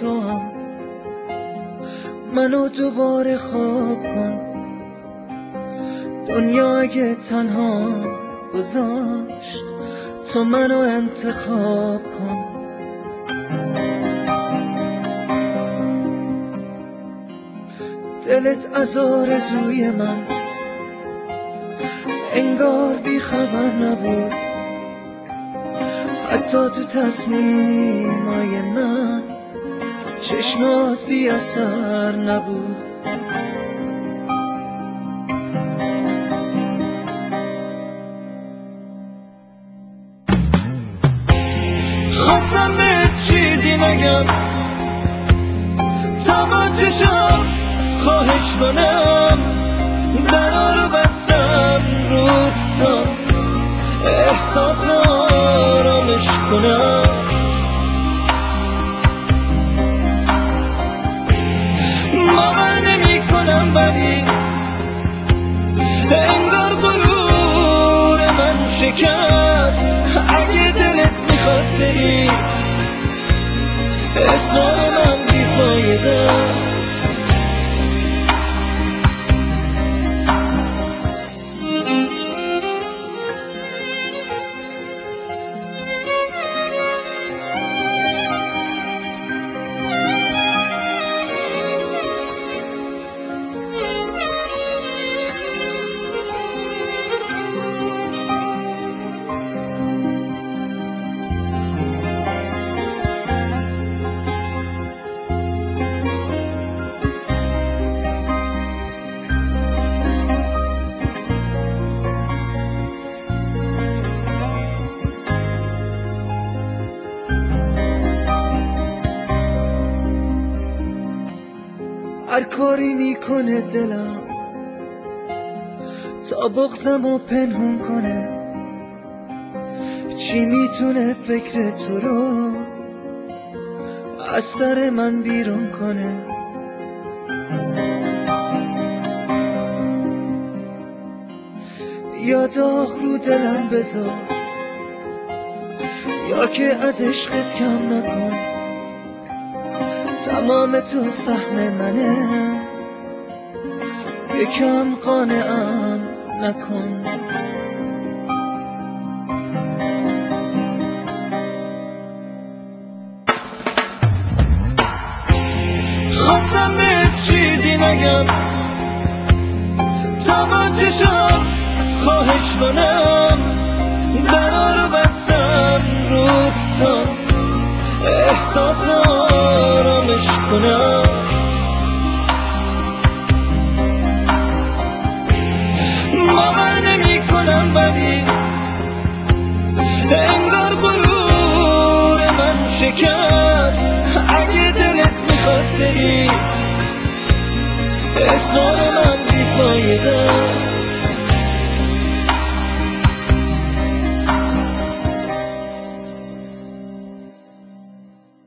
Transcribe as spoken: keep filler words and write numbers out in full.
تو هم منو دوباره خواب کن. دنیا اگه تنها گذاشت تو منو انتخاب کن. دلت از آرزوی من انگار بی خبر نبود، حتی تو تصمیمای من چشمات بی اثر نبود. خواستم به چیزی نگم تا با چشم خواهش کنم، درا رو بستم رود تا احساس آرامش کنم. باور نمی کنم ولی انگار غرور من شکست. اگه دلت میخواد بری اصرار من بیفایده است. هر کاری میکنه دلم تا بغضمو پنهون کنه، چی میتونه فکر تو رو از سر من بیرون کنه. یا داغ رو دلم بذار یا که از عشقت کم نکن. تمام تو سهم منه، یکم قانعم نکن. خواستم به چیزی نگم تا با چشم خواهش کنم، درا رو بستم رود تا احساس آرامش کنم. باور نمی کنم ولی انگار غرور من شکست. اگه دلت میخواد بری اصرار من بیفایده